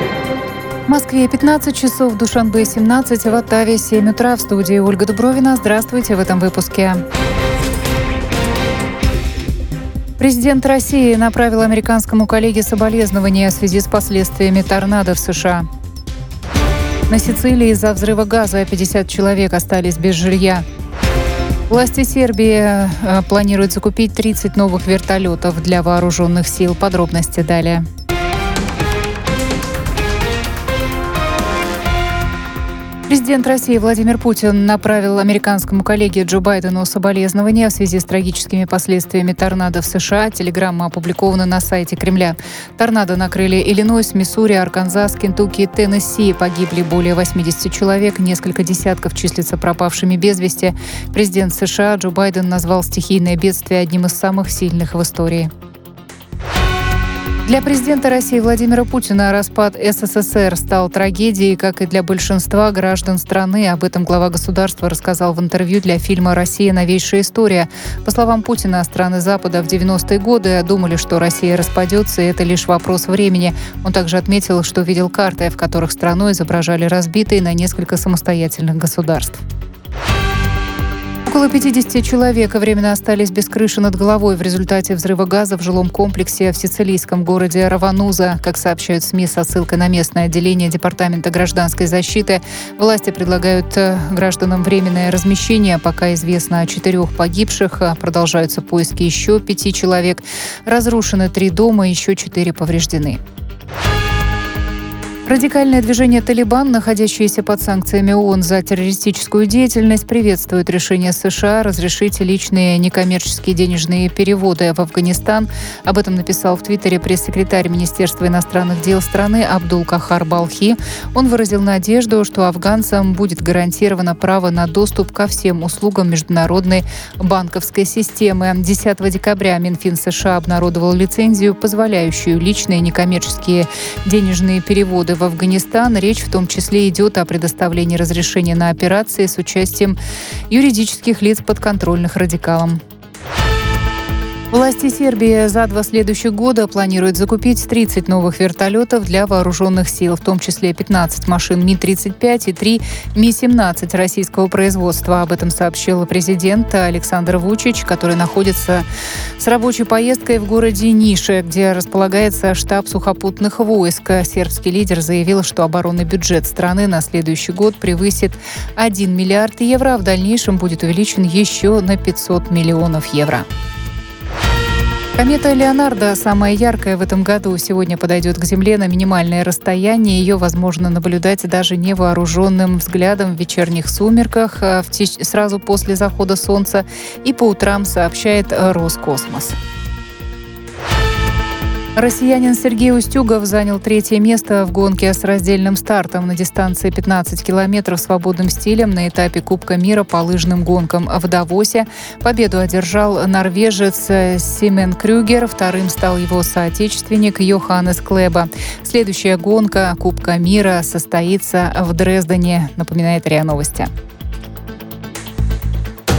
В Москве 15 часов, в Душанбе 17, в Оттаве 7 утра. В студии Ольга Дубровина. Здравствуйте в этом выпуске. Президент России направил американскому коллеге соболезнования в связи с последствиями торнадо в США. На Сицилии из-за взрыва газа 50 человек остались без жилья. Власти Сербии планируют закупить 30 новых вертолетов для вооруженных сил. Подробности далее. Президент России Владимир Путин направил американскому коллеге Джо Байдену соболезнования в связи с трагическими последствиями торнадо в США. Телеграмма опубликована на сайте Кремля. Торнадо накрыли Иллинойс, Миссури, Арканзас, Кентукки и Теннесси. Погибли более 80 человек, несколько десятков числятся пропавшими без вести. Президент США Джо Байден назвал стихийное бедствие одним из самых сильных в истории. Для президента России Владимира Путина распад СССР стал трагедией, как и для большинства граждан страны. Об этом глава государства рассказал в интервью для фильма «Россия. Новейшая история». По словам Путина, страны Запада в 90-е годы думали, что Россия распадется, и это лишь вопрос времени. Он также отметил, что видел карты, в которых страну изображали разбитой на несколько самостоятельных государств. Около 50 человек временно остались без крыши над головой в результате взрыва газа в жилом комплексе в сицилийском городе Равануза. Как сообщают СМИ со ссылкой на местное отделение Департамента гражданской защиты, власти предлагают гражданам временное размещение. Пока известно о 4 погибших. Продолжаются поиски еще 5 человек. Разрушены 3 дома, еще 4 повреждены. Радикальное движение «Талибан», находящееся под санкциями ООН за террористическую деятельность, приветствует решение США разрешить личные некоммерческие денежные переводы в Афганистан. Об этом написал в Твиттере пресс-секретарь Министерства иностранных дел страны Абдул-Кахар Балхи. Он выразил надежду, что афганцам будет гарантировано право на доступ ко всем услугам международной банковской системы. 10 декабря Минфин США обнародовал лицензию, позволяющую личные некоммерческие денежные переводы в Афганистан. Речь в том числе идет о предоставлении разрешения на операции с участием юридических лиц, подконтрольных радикалам. Власти Сербии за 2 следующих года планируют закупить 30 новых вертолетов для вооруженных сил, в том числе 15 машин Ми-35 и 3 Ми-17 российского производства. Об этом сообщил президент Александр Вучич, который находится с рабочей поездкой в городе Нише, где располагается штаб сухопутных войск. Сербский лидер заявил, что оборонный бюджет страны на следующий год превысит 1 миллиард евро, а в дальнейшем будет увеличен еще на 500 миллионов евро. Комета Леонардо, самая яркая в этом году, сегодня подойдет к Земле на минимальное расстояние. Ее возможно наблюдать даже невооруженным взглядом в вечерних сумерках, сразу после захода Солнца и по утрам, сообщает Роскосмос. Россиянин Сергей Устюгов занял 3-е место в гонке с раздельным стартом на дистанции 15 километров свободным стилем на этапе Кубка мира по лыжным гонкам в Давосе. Победу одержал норвежец Симен Крюгер. Вторым стал его соотечественник Йоханнес Клеба. Следующая гонка Кубка мира состоится в Дрездене, напоминает РИА Новости.